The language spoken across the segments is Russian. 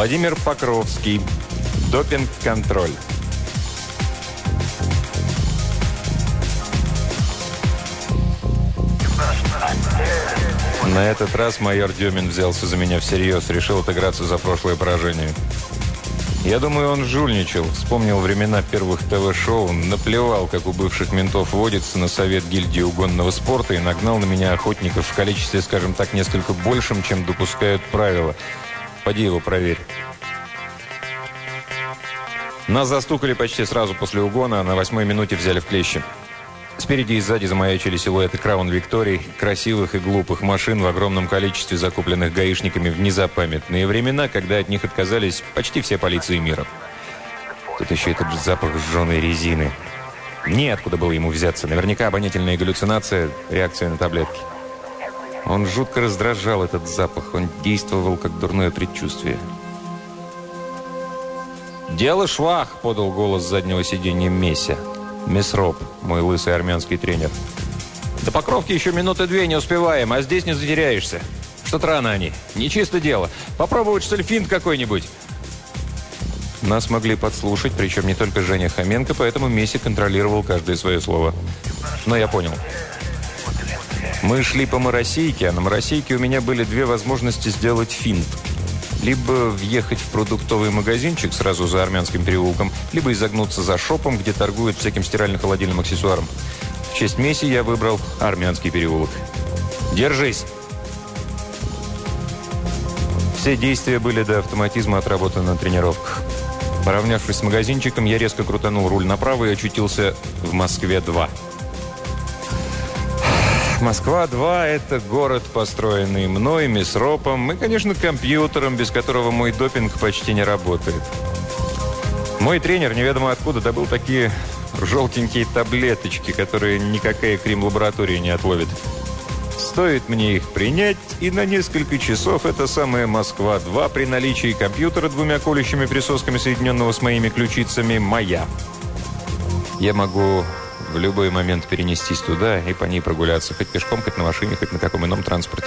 Владимир Покровский. Допинг-контроль. На этот раз майор Демин взялся за меня всерьез, решил отыграться за прошлое поражение. Я думаю, он жульничал, вспомнил времена первых ТВ-шоу, наплевал, как у бывших ментов водится, на совет гильдии угонного спорта и нагнал на меня охотников в количестве, скажем так, несколько большим, чем допускают правила. Поди его проверь. Нас застукали почти сразу после угона, а на 8-й минуте взяли в клещи. Спереди и сзади замаячили силуэты Краун Викторий, красивых и глупых машин в огромном количестве, закупленных гаишниками в незапамятные времена, когда от них отказались почти все полиции мира. Тут еще этот же запах сжженной резины. Неоткуда было ему взяться. Наверняка обонятельная галлюцинация, реакция на таблетки. Он жутко раздражал, этот запах. Он действовал как дурное предчувствие. «Дело швах!» – подал голос с заднего сиденья Месси. Месроп, мой лысый армянский тренер. «До Покровки еще минуты 2 не успеваем, а здесь не затеряешься. Что-то рано они. Нечисто дело. Попробовать, что ли, финт какой-нибудь?» Нас могли подслушать, причем не только Женя Хоменко, поэтому Месси контролировал каждое свое слово. Но я понял. Мы шли по Моросейке, а на Моросейке у меня были 2 возможности сделать финт. Либо въехать в продуктовый магазинчик сразу за Армянским переулком, либо изогнуться за шопом, где торгуют всяким стирально-холодильным аксессуаром. В честь Месси я выбрал Армянский переулок. «Держись!» Все действия были до автоматизма отработаны на тренировках. Поравнявшись с магазинчиком, я резко крутанул руль направо и очутился в Москве-2. Москва-2 – это город, построенный мной, Месропом и, конечно, компьютером, без которого мой допинг почти не работает. Мой тренер неведомо откуда добыл такие желтенькие таблеточки, которые никакая крим-лаборатория не отловит. Стоит мне их принять, и на несколько часов эта самая Москва-2 при наличии компьютера 2 колющими присосками, соединенного с моими ключицами, моя. Я могу в любой момент перенестись туда и по ней прогуляться, хоть пешком, хоть на машине, хоть на каком ином транспорте.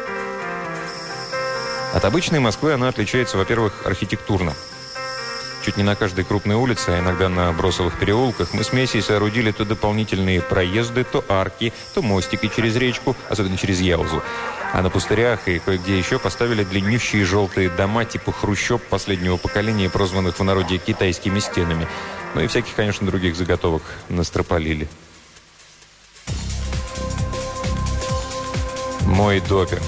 От обычной Москвы она отличается, во-первых, архитектурно. Чуть не на каждой крупной улице, а иногда на бросовых переулках, мы с Месси соорудили то дополнительные проезды, то арки, то мостики через речку, особенно через Яузу. А на пустырях и кое-где еще поставили длиннющие желтые дома типа хрущоб последнего поколения, прозванных в народе китайскими стенами. Ну и всяких, конечно, других заготовок настропалили. Мой допинг.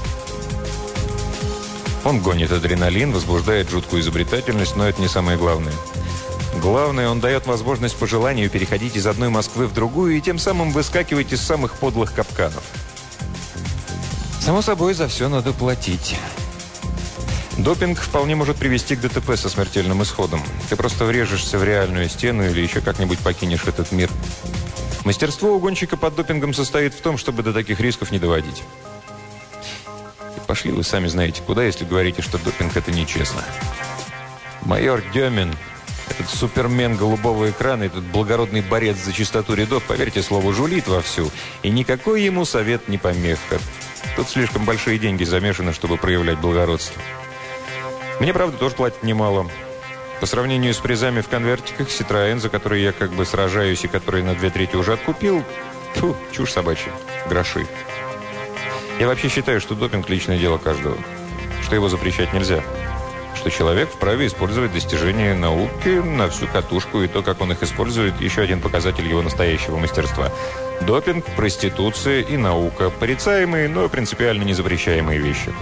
Он гонит адреналин, возбуждает жуткую изобретательность, но это не самое главное. Главное, он дает возможность по желанию переходить из одной Москвы в другую и тем самым выскакивать из самых подлых капканов. Само собой, за все надо платить. Допинг вполне может привести к ДТП со смертельным исходом. Ты просто врежешься в реальную стену или еще как-нибудь покинешь этот мир. Мастерство угонщика под допингом состоит в том, чтобы до таких рисков не доводить. И пошли вы сами знаете куда, если говорите, что допинг – это нечестно. Майор Демин, этот супермен голубого экрана, этот благородный борец за чистоту рядов, поверьте слову, жулит вовсю. И никакой ему совет не помеха. Тут слишком большие деньги замешаны, чтобы проявлять благородство. Мне, правда, тоже платят немало. По сравнению с призами в конвертиках, Citroën, за который я как бы сражаюсь и который на 2/3 уже откупил, чушь собачья, гроши. Я вообще считаю, что допинг – личное дело каждого, что его запрещать нельзя, что человек вправе использовать достижения науки на всю катушку, и то, как он их использует, еще один показатель его настоящего мастерства. Допинг, проституция и наука – порицаемые, но принципиально не запрещаемые вещи.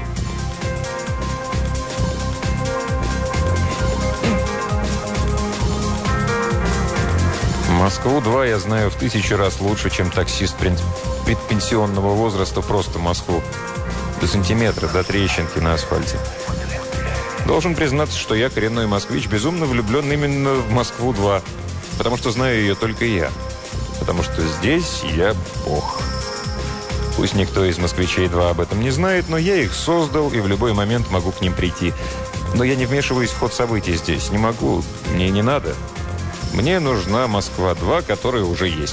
Москву-2 я знаю в 1000 раз лучше, чем таксист предпенсионного возраста, просто Москву. До сантиметра, до трещинки на асфальте. Должен признаться, что я, коренной москвич, безумно влюблен именно в Москву-2, потому что знаю ее только я. Потому что здесь я бог. Пусть никто из москвичей-2 об этом не знает, но я их создал и в любой момент могу к ним прийти. Но я не вмешиваюсь в ход событий здесь. Не могу, мне не надо. Мне нужна Москва-2, которая уже есть.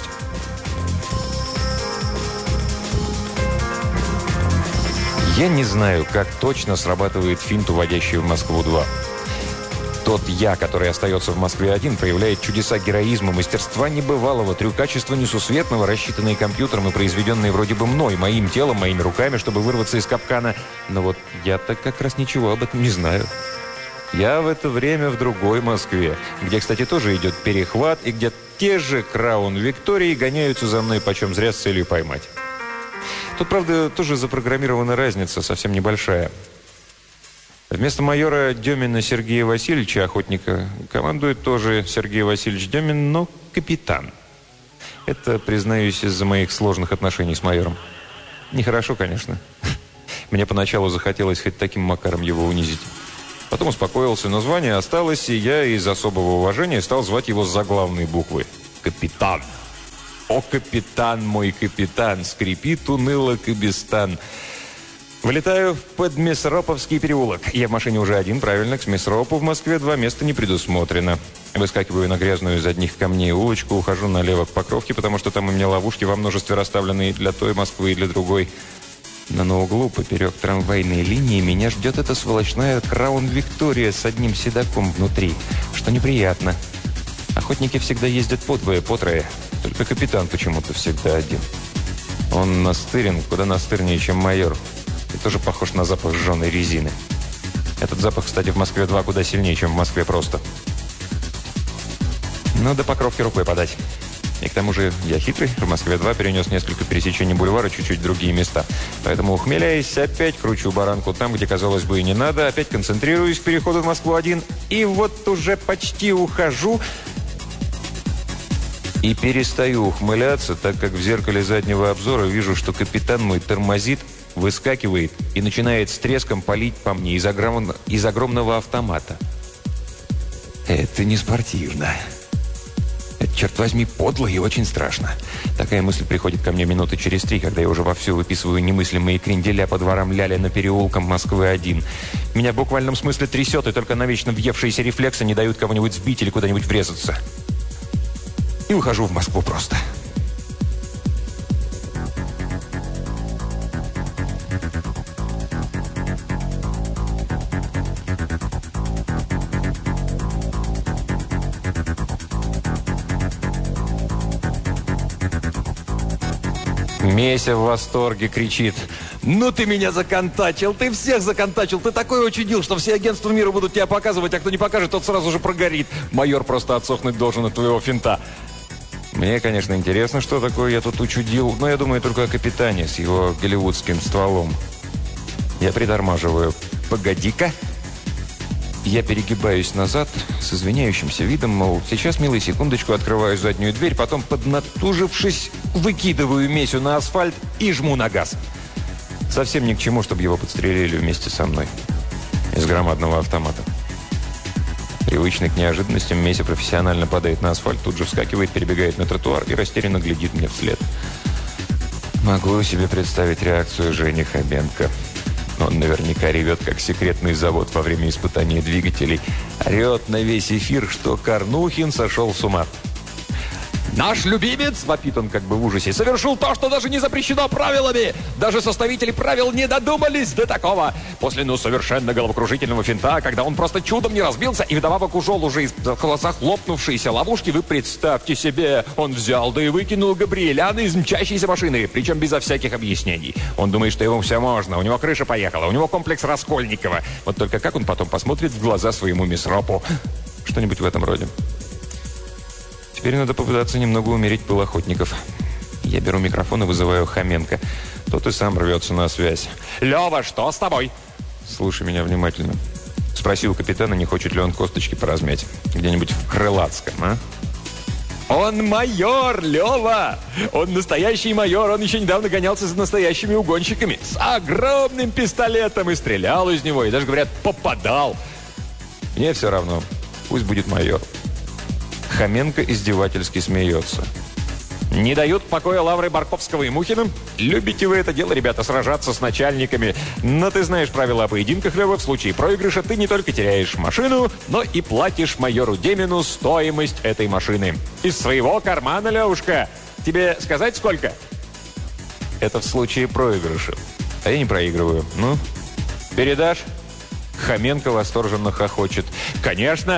Я не знаю, как точно срабатывает финт, уводящий в Москву-2. Тот «я», который остается в Москве-1, проявляет чудеса героизма, мастерства небывалого, трюкачества несусветного, рассчитанные компьютером и произведенные вроде бы мной, моим телом, моими руками, чтобы вырваться из капкана. Но вот я-то как раз ничего об этом не знаю. Я в это время в другой Москве, где, кстати, тоже идет перехват, и где те же Краун Виктории гоняются за мной почем зря с целью поймать. Тут, правда, тоже запрограммирована разница, совсем небольшая. Вместо майора Демина Сергея Васильевича, охотника, командует тоже Сергей Васильевич Демин, но капитан. Это, признаюсь, из-за моих сложных отношений с майором. Нехорошо, конечно. Мне поначалу захотелось хоть таким макаром его унизить. Потом успокоился, но звание осталось, и я из особого уважения стал звать его с заглавной буквы. Капитан. О, капитан мой, капитан, скрипит уныло кабестан. Вылетаю в Подмесроповский переулок. Я в машине уже один, правильно, к Смесропу в Москве 2 места не предусмотрено. Выскакиваю на грязную из одних камней улочку, ухожу налево к Покровке, потому что там у меня ловушки во множестве расставленные для той Москвы и для другой. Но на углу, поперек трамвайной линии, меня ждет эта сволочная Краун Виктория с одним седаком внутри, что неприятно. Охотники всегда ездят по двое, по трое, только капитан почему-то всегда один. Он настырен, куда настырнее, чем майор. И тоже похож на запах сжженной резины. Этот запах, кстати, в Москве-2 куда сильнее, чем в Москве просто. Но до Покровки рукой подать. И к тому же я хитрый, в Москве-2 перенес несколько пересечений бульвара, чуть-чуть другие места. Поэтому, ухмыляясь, опять кручу баранку там, где, казалось бы, и не надо. Опять концентрируюсь к переходу в Москву-1. И вот уже почти ухожу. И перестаю ухмыляться, так как в зеркале заднего обзора вижу, что капитан мой тормозит, выскакивает и начинает с треском палить по мне из огромного автомата. Это не спортивно. Это, черт возьми, подло и очень страшно. Такая мысль приходит ко мне минуты через 3, когда я уже вовсю выписываю немыслимые кренделя по дворам Ляля переулкам Москвы-1. Меня в буквальном смысле трясет, и только навечно въевшиеся рефлексы не дают кого-нибудь сбить или куда-нибудь врезаться. И ухожу в Москву просто. Меся в восторге кричит: «Ну ты меня законтачил, ты всех законтачил, ты такой учудил, что все агентства мира будут тебя показывать, а кто не покажет, тот сразу же прогорит. Майор просто отсохнуть должен от твоего финта». Мне, конечно, интересно, что такое я тут учудил, но я думаю только о капитане с его голливудским стволом. Я притормаживаю. «Погоди-ка!» Я перегибаюсь назад с извиняющимся видом, мол, сейчас, милый, секундочку, открываю заднюю дверь, потом, поднатужившись, выкидываю Месю на асфальт и жму на газ. Совсем ни к чему, чтобы его подстрелили вместе со мной. Из громадного автомата. Привычный к неожиданностям, Меся профессионально падает на асфальт, тут же вскакивает, перебегает на тротуар и растерянно глядит мне вслед. Могу себе представить реакцию Жени Хоменко. Он наверняка ревет, как секретный завод во время испытания двигателей. Орет на весь эфир, что Корнухин сошел с ума. «Наш любимец!» – вопит он как бы в ужасе. «Совершил то, что даже не запрещено правилами! Даже составители правил не додумались до такого! После, совершенно головокружительного финта, когда он просто чудом не разбился и вдобавок ушел уже из захлопнувшейся ловушки, вы представьте себе, он взял да и выкинул Габриэляна из мчащейся машины, причем безо всяких объяснений. Он думает, что ему все можно, у него крыша поехала, у него комплекс Раскольникова. Вот только как он потом посмотрит в глаза своему Месропу? Что-нибудь в этом роде. Теперь надо попытаться немного умерить пыл охотников. Я беру микрофон и вызываю Хоменко. Тот и сам рвется на связь. «Лева, что с тобой?» «Слушай меня внимательно». Спросил капитана, не хочет ли он косточки поразмять. Где-нибудь в Крылатском, а? «Он майор, Лева! Он настоящий майор, он еще недавно гонялся за настоящими угонщиками. С огромным пистолетом и стрелял из него, и даже, говорят, попадал. Мне все равно, пусть будет майор». Хоменко издевательски смеется. «Не дают покоя лавры Барковского и Мухина? Любите вы это дело, ребята, сражаться с начальниками. Но ты знаешь правила о поединках, Лева. В случае проигрыша ты не только теряешь машину, но и платишь майору Демину стоимость этой машины. Из своего кармана, Левушка. Тебе сказать сколько?» «Это в случае проигрыша. А я не проигрываю. Ну, передашь? Хоменко восторженно хохочет. Конечно!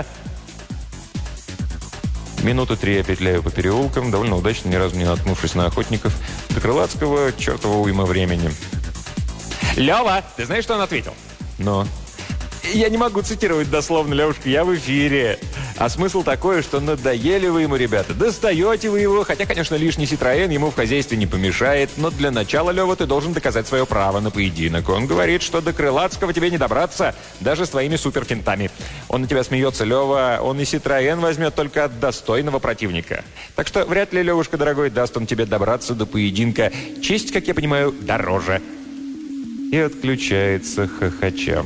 Минуты 3 я петляю по переулкам, довольно удачно, ни разу не наткнувшись на охотников. До Крылатского чертова уйма времени. «Лева, ты знаешь, что он ответил?» «Но». «Я не могу цитировать дословно, Левушка, я в эфире. А смысл такой, что надоели вы ему, ребята. Достаете вы его, хотя, конечно, лишний Citroёn ему в хозяйстве не помешает. Но для начала, Лева, ты должен доказать свое право на поединок. Он говорит, что до Крылатского тебе не добраться, даже с твоими суперфинтами. Он на тебя смеется, Лева. Он и Citroёn возьмет только от достойного противника. Так что вряд ли, Левушка, дорогой, даст он тебе добраться до поединка. Честь, как я понимаю, дороже». И отключается хохоча.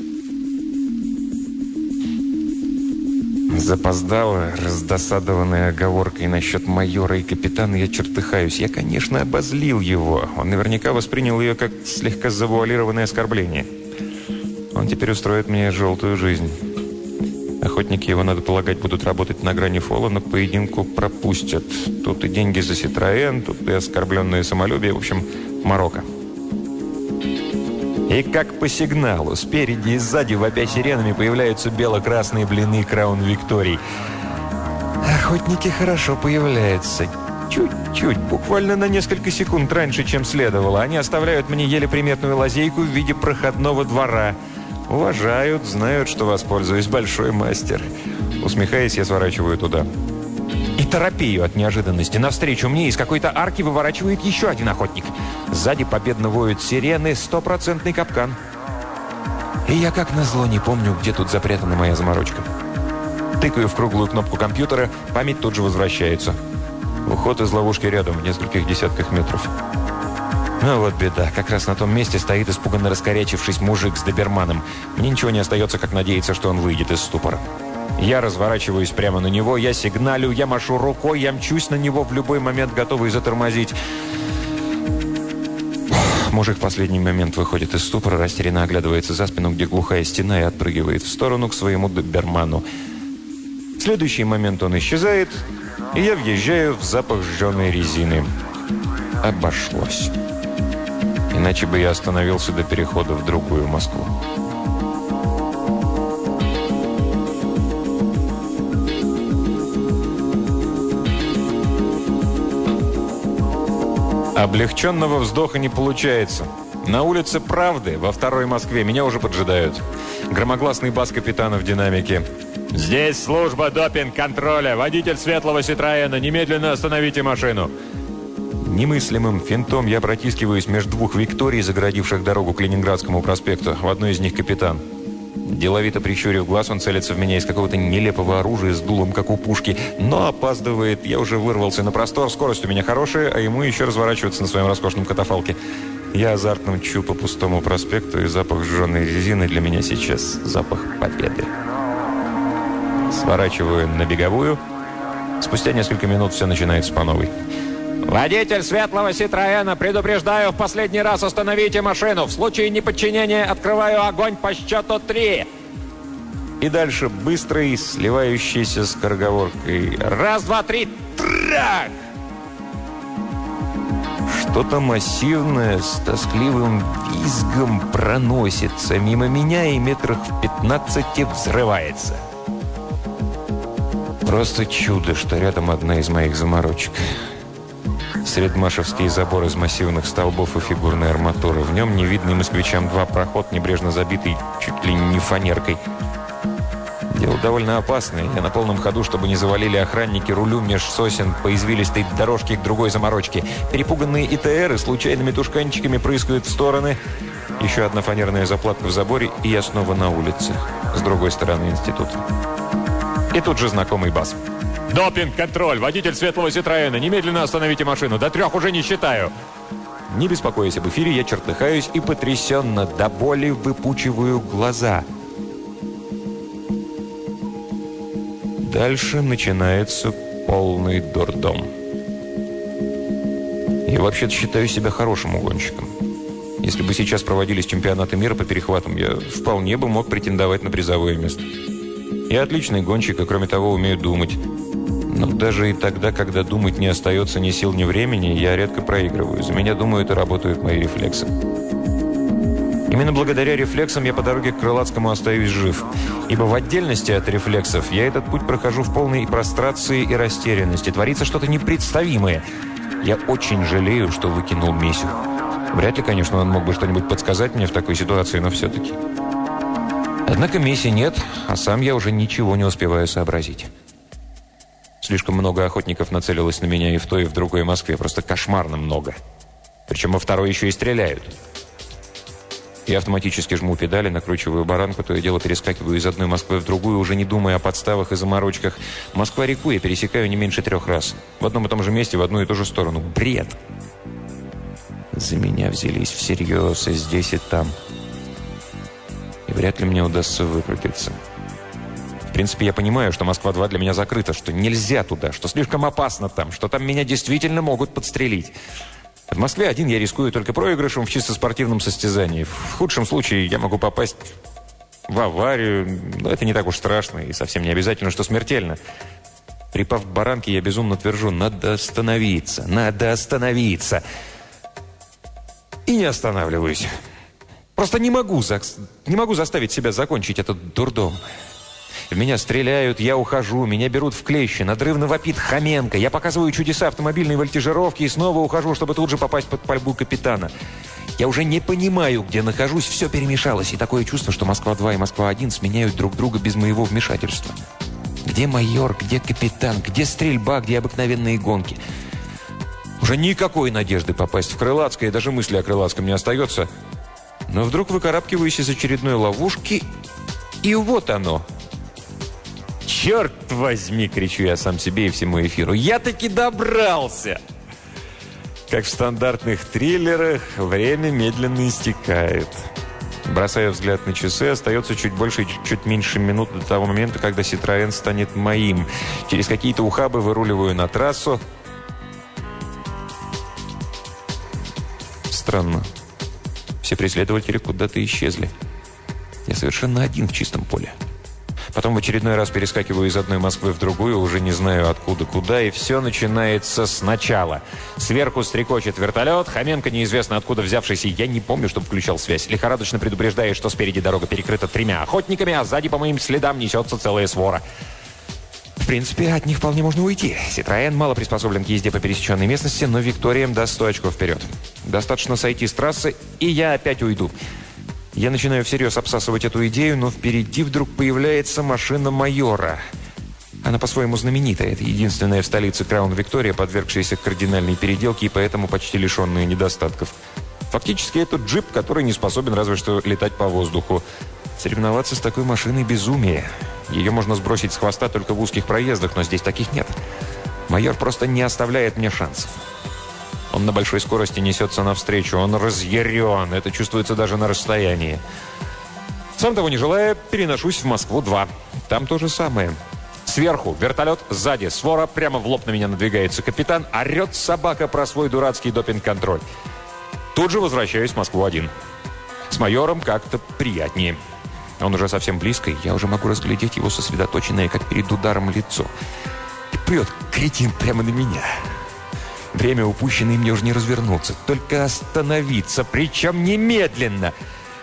Запоздала, раздосадованная оговоркой насчет майора и капитана, я чертыхаюсь. Я, конечно, обозлил его. Он наверняка воспринял ее как слегка завуалированное оскорбление. Он теперь устроит мне желтую жизнь. Охотники его, надо полагать, будут работать на грани фола, но к поединку пропустят. Тут и деньги за Citroёn, тут и оскорбленное самолюбие. В общем, морока. И как по сигналу, спереди и сзади, вопя сиренами, появляются бело-красные блины Краун Викторий. Охотники хорошо появляются. Чуть-чуть, буквально на несколько секунд раньше, чем следовало. Они оставляют мне еле приметную лазейку в виде проходного двора. Уважают, знают, что воспользуюсь, большой мастер. Усмехаясь, я сворачиваю туда. И торопею от неожиданности. Навстречу мне из какой-то арки выворачивает еще один охотник. Сзади победно воют сирены, 100% капкан. И я как назло не помню, где тут запрятана моя заморочка. Тыкаю в круглую кнопку компьютера, память тут же возвращается. Уход из ловушки рядом, в нескольких десятках метров. Ну вот беда, как раз на том месте стоит испуганно раскорячившись мужик с доберманом. Мне ничего не остается, как надеяться, что он выйдет из ступора. Я разворачиваюсь прямо на него, я сигналю, я машу рукой, я мчусь на него в любой момент, готовый затормозить. Мужик в последний момент выходит из ступора, растерянно оглядывается за спину, где глухая стена, и отпрыгивает в сторону к своему доберману. В следующий момент он исчезает, и я въезжаю в запах сжженной резины. Обошлось. Иначе бы я остановился до перехода в другую Москву. Облегченного вздоха не получается. На улице Правды, во второй Москве, меня уже поджидают. Громогласный бас капитана в динамике. «Здесь служба допинг-контроля. Водитель светлого Citroёна. Немедленно остановите машину». Немыслимым финтом я протискиваюсь между двух Викторий, загородивших дорогу к Ленинградскому проспекту. В одной из них капитан. Деловито прищурив глаз, он целится в меня из какого-то нелепого оружия с дулом, как у пушки. Но опаздывает. Я уже вырвался на простор. Скорость у меня хорошая, а ему еще разворачиваться на своем роскошном катафалке. Я азартно мчу по пустому проспекту, и запах сжженной резины для меня сейчас запах победы. Сворачиваю на беговую. Спустя несколько минут все начинается по новой. «Водитель светлого Citroёна, предупреждаю, в последний раз остановите машину. В случае неподчинения открываю огонь по счету 3». И дальше быстрый, сливающийся скороговоркой. «Раз, два, три, трак!» Что-то массивное с тоскливым визгом проносится мимо меня и метрах в 15 взрывается. Просто чудо, что рядом одна из моих заморочек. Средмашевский забор из массивных столбов и фигурной арматуры. В нем невидный москвичам 2 проход, небрежно забитый чуть ли не фанеркой. Дело довольно опасное. Я на полном ходу, чтобы не завалили охранники, рулю меж сосен по извилистой дорожке к другой заморочке. Перепуганные ИТРы случайными тушканчиками прыскают в стороны. Еще одна фанерная заплатка в заборе, и я снова на улице. С другой стороны института. И тут же знакомый бас. «Допинг-контроль! Водитель светлого Citroёна! Немедленно остановите машину! До 3 уже не считаю!» Не беспокоясь об эфире, я чертыхаюсь и потрясенно до боли выпучиваю глаза. Дальше начинается полный дурдом. Я вообще-то считаю себя хорошим угонщиком. Если бы сейчас проводились чемпионаты мира по перехватам, я вполне бы мог претендовать на призовое место. Я отличный гонщик, и кроме того умею думать. Но даже и тогда, когда думать не остается ни сил, ни времени, я редко проигрываю. За меня думают и работают мои рефлексы. Именно благодаря рефлексам я по дороге к Крылатскому остаюсь жив. Ибо в отдельности от рефлексов я этот путь прохожу в полной прострации и растерянности. Творится что-то непредставимое. Я очень жалею, что выкинул Месю. Вряд ли, конечно, он мог бы что-нибудь подсказать мне в такой ситуации, но все-таки. Однако Меси нет, а сам я уже ничего не успеваю сообразить. Слишком много охотников нацелилось на меня и в той, и в другой Москве. Просто кошмарно много. Причем во второй еще и стреляют. Я автоматически жму педали, накручиваю баранку, то и дело перескакиваю из одной Москвы в другую, уже не думая о подставах и заморочках. Москва-реку я пересекаю не меньше 3 раз. В одном и том же месте, в одну и ту же сторону. Бред! За меня взялись всерьез и здесь, и там. И вряд ли мне удастся выкрутиться. В принципе, я понимаю, что Москва-2 для меня закрыта, что нельзя туда, что слишком опасно там, что там меня действительно могут подстрелить. В Москве-1 я рискую только проигрышем в чисто спортивном состязании. В худшем случае я могу попасть в аварию, но это не так уж страшно и совсем не обязательно, что смертельно. Припав к баранке, я безумно твержу: надо остановиться, надо остановиться. И не останавливаюсь. Просто не могу заставить себя закончить этот дурдом. В меня стреляют, я ухожу, меня берут в клещи, надрывно вопит Хоменко. Я показываю чудеса автомобильной вольтижировки и снова ухожу, чтобы тут же попасть под пальбу капитана. Я уже не понимаю, где нахожусь, все перемешалось. И такое чувство, что Москва-2 и Москва-1 сменяют друг друга без моего вмешательства. Где майор, где капитан, где стрельба, где обыкновенные гонки? Уже никакой надежды попасть в Крылатское, и даже мысли о Крылатском не остается. Но вдруг выкарабкиваюсь из очередной ловушки, и вот оно. «Черт возьми!» — кричу я сам себе и всему эфиру. «Я таки добрался!» Как в стандартных триллерах, время медленно истекает. Бросая взгляд на часы, остается чуть больше и чуть меньше минут до того момента, когда Citroën станет моим. Через какие-то ухабы выруливаю на трассу. Странно. Все преследователи куда-то исчезли. Я совершенно один в чистом поле. Потом в очередной раз перескакиваю из одной Москвы в другую, уже не знаю откуда куда, и все начинается сначала. Сверху стрекочет вертолет, Хоменко, неизвестно откуда взявшийся, я не помню, чтобы включал связь. Лихорадочно предупреждает, что спереди дорога перекрыта 3 охотниками, а сзади по моим следам несется целая свора. В принципе, от них вполне можно уйти. Citroën мало приспособлен к езде по пересеченной местности, но Викториям даст 100 очков вперед. Достаточно сойти с трассы, и я опять уйду. Я начинаю всерьез обсасывать эту идею, но впереди вдруг появляется машина майора. Она по-своему знаменитая. Это единственная в столице Краун Виктория, подвергшаяся кардинальной переделке и поэтому почти лишенная недостатков. Фактически это джип, который не способен разве что летать по воздуху. Соревноваться с такой машиной – безумие. Ее можно сбросить с хвоста только в узких проездах, но здесь таких нет. Майор просто не оставляет мне шансов. Он на большой скорости несется навстречу. Он разъярен. Это чувствуется даже на расстоянии. Сам того не желая, переношусь в Москву-2. Там то же самое. Сверху вертолет, сзади свора, прямо в лоб на меня надвигается капитан. Орет собака про свой дурацкий допинг-контроль. Тут же возвращаюсь в Москву-1. С майором как-то приятнее. Он уже совсем близко, и я уже могу разглядеть его сосредоточенное, как перед ударом, лицо. И прет кретин прямо на меня. Время упущенное, мне уже не развернуться. Только остановиться, причем немедленно.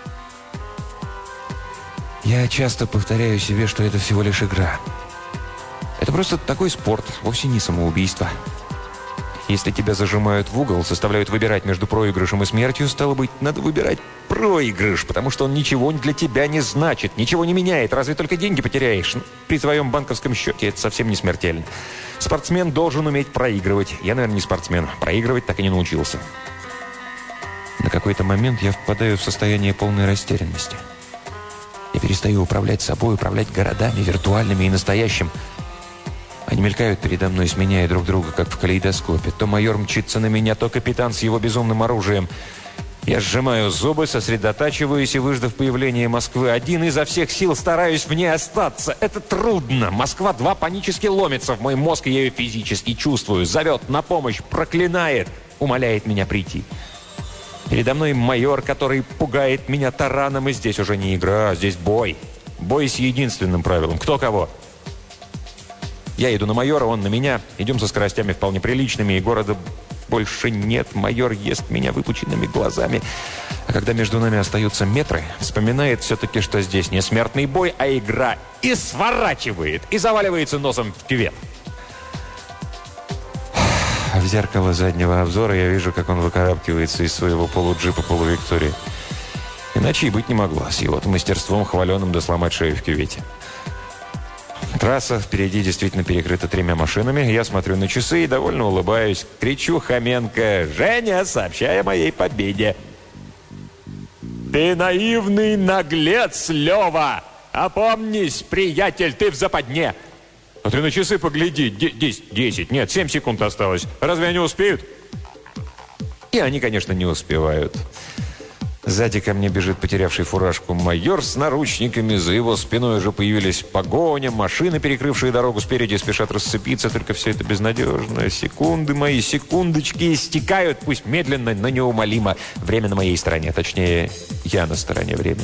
Я часто повторяю себе, что это всего лишь игра. Это просто такой спорт, вовсе не самоубийство. Если тебя зажимают в угол, заставляют выбирать между проигрышем и смертью, стало быть, надо выбирать проигрыш, потому что он ничего для тебя не значит, ничего не меняет, разве только деньги потеряешь. При твоем банковском счете это совсем не смертельно. Спортсмен должен уметь проигрывать. Я, наверное, не спортсмен. Проигрывать так и не научился. На какой-то момент я впадаю в состояние полной растерянности. Я перестаю управлять собой, управлять городами, виртуальными и настоящим. Они мелькают передо мной, сменяя друг друга, как в калейдоскопе. То майор мчится на меня, то капитан с его безумным оружием. Я сжимаю зубы, сосредотачиваюсь и, выждав появление Москвы-1, изо всех сил стараюсь в ней остаться. Это трудно. Москва-2 панически ломится в мой мозг, и я ее физически чувствую. Зовет на помощь, проклинает, умоляет меня прийти. Передо мной майор, который пугает меня тараном, и здесь уже не игра, а здесь бой. Бой с единственным правилом. Кто кого? Я иду на майора, он на меня. Идем со скоростями вполне приличными, и города больше нет. Майор ест меня выпученными глазами. А когда между нами остаются метры, вспоминает все-таки, что здесь не смертный бой, а игра. И сворачивает, и заваливается носом в кювет. В зеркало заднего обзора я вижу, как он выкарабкивается из своего полуджипа полувиктории. Иначе и быть не могло, с его мастерством хваленым да сломать шею в кювете. Трасса впереди действительно перекрыта 3 машинами. Я смотрю на часы и довольно улыбаюсь. Кричу Хоменко: «Женя, сообщай о моей победе!» «Ты наивный наглец, Лева! Опомнись, приятель, ты в западне!» «А ты на часы погляди, 10, нет, 7 секунд осталось. Разве они успеют?» И они, конечно, не успевают. Сзади ко мне бежит потерявший фуражку майор с наручниками. За его спиной уже появились погоня. Машины, перекрывшие дорогу спереди, спешат расцепиться. Только все это безнадежно. Секунды мои, секундочки истекают. Пусть медленно, но неумолимо. Время на моей стороне. Точнее, я на стороне времени.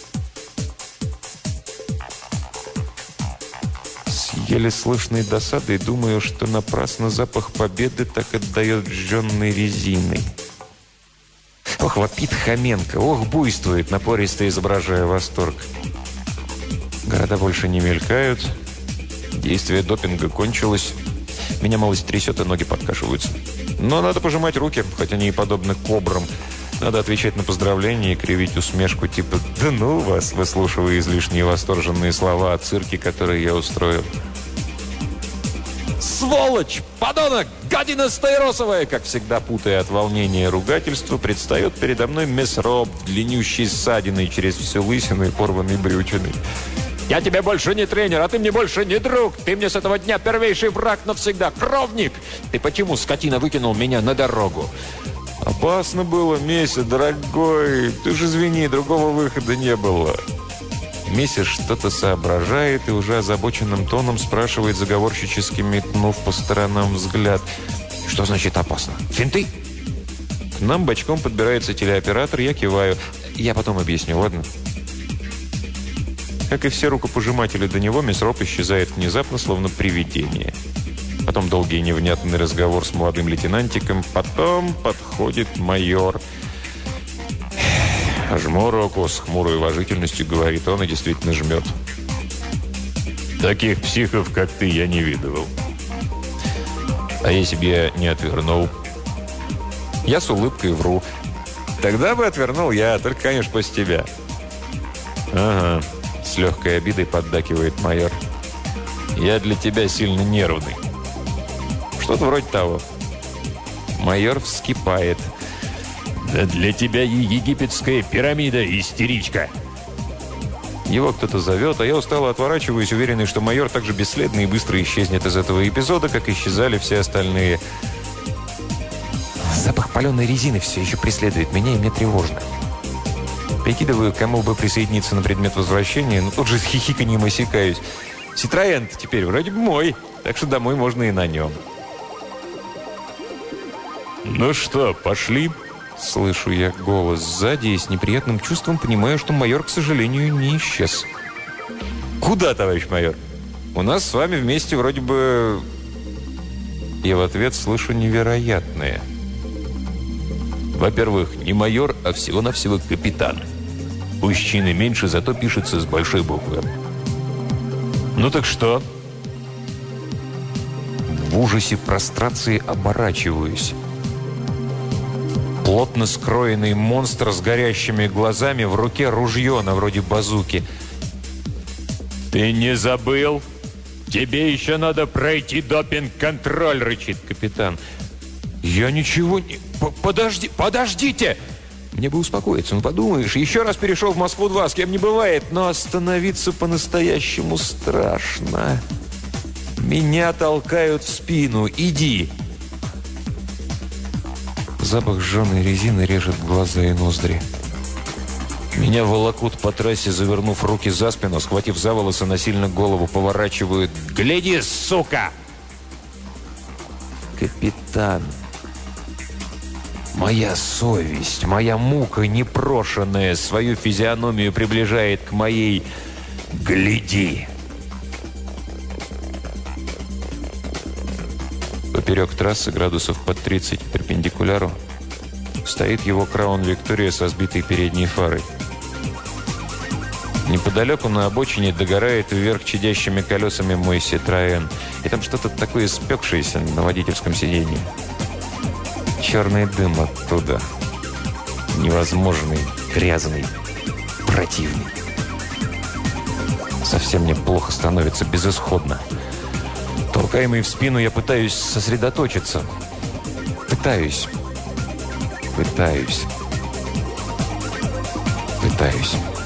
С еле слышной досадой думаю, что напрасно запах победы так отдает сжженной резиной. Ох, вопит Хоменко, ох, буйствует, напористо изображая восторг. Города больше не мелькают. Действие допинга кончилось. Меня малость трясет, и ноги подкашиваются. Но надо пожимать руки, хоть они и подобны кобрам. Надо отвечать на поздравления и кривить усмешку типа «Да ну вас», выслушивая излишние восторженные слова о цирке, который я устроил. «Сволочь! Подонок! Гадина стаиросовая!» Как всегда, путая от волнения ругательства, предстает передо мной Месроб, длиннющий ссадиной через всю лысину и порванной брючиной. «Я тебе больше не тренер, а ты мне больше не друг! Ты мне с этого дня первейший враг навсегда! Кровник! Ты почему, скотина, выкинул меня на дорогу?» «Опасно было, Меся, дорогой! Ты же извини, другого выхода не было!» Меся что-то соображает и уже озабоченным тоном спрашивает, заговорщически метнув по сторонам взгляд. «Что значит опасно? Финты?» К нам бочком подбирается телеоператор, я киваю. Я потом объясню, ладно? Как и все рукопожиматели до него, Месроб исчезает внезапно, словно привидение. Потом долгий невнятный разговор с молодым лейтенантиком. Потом подходит майор. Жму руку, с хмурой уважительностью говорит он, и действительно жмет. «Таких психов, как ты, я не видывал. А если бы я не отвернул?» Я с улыбкой вру. «Тогда бы отвернул я, только, конечно, после тебя». «Ага», — с легкой обидой поддакивает майор. «Я для тебя сильно нервный». «Что-то вроде того». Майор вскипает. «Да для тебя и египетская пирамида, истеричка!» Его кто-то зовет, а я устало отворачиваюсь, уверенный, что майор так же бесследно и быстро исчезнет из этого эпизода, как исчезали все остальные. Запах паленой резины все еще преследует меня, и мне тревожно. Прикидываю, кому бы присоединиться на предмет возвращения, но тут же с хихиканьем осекаюсь. «Ситроен-то теперь вроде бы мой, так что домой можно и на нем». «Ну что, пошли?» Слышу я голос сзади и с неприятным чувством понимаю, что майор, к сожалению, не исчез. «Куда, товарищ майор? У нас с вами вместе вроде бы...» И в ответ слышу невероятное. «Во-первых, не майор, а всего-навсего капитан. Пусть чины меньше, зато пишется с большой буквы». «Ну так что?» В ужасе прострации оборачиваюсь. Плотно скроенный монстр с горящими глазами, в руке ружье на вроде базуки. «Ты не забыл? Тебе еще надо пройти допинг-контроль», — рычит капитан. «Я ничего не... Подождите!» Мне бы успокоиться, ну подумаешь, еще раз перешел в Москву-2, с кем не бывает, но остановиться по-настоящему страшно. Меня толкают в спину. «Иди!» Запах сжженной резины режет глаза и ноздри. Меня волокут по трассе, завернув руки за спину, схватив за волосы, насильно голову поворачивают. «Гляди, сука!» Капитан. Моя совесть, моя мука непрошенная свою физиономию приближает к моей. «Гляди!» Поперек трассы, градусов под 30 к перпендикуляру, стоит его Краун Виктория со сбитой передней фарой. Неподалеку на обочине догорает вверх чадящими колесами мой Ситроэн. И там что-то такое спекшееся на водительском сиденье. Черный дым оттуда. Невозможный, грязный, противный. Совсем мне плохо становится, безысходно. Толкаемый в спину, я пытаюсь сосредоточиться. Пытаюсь.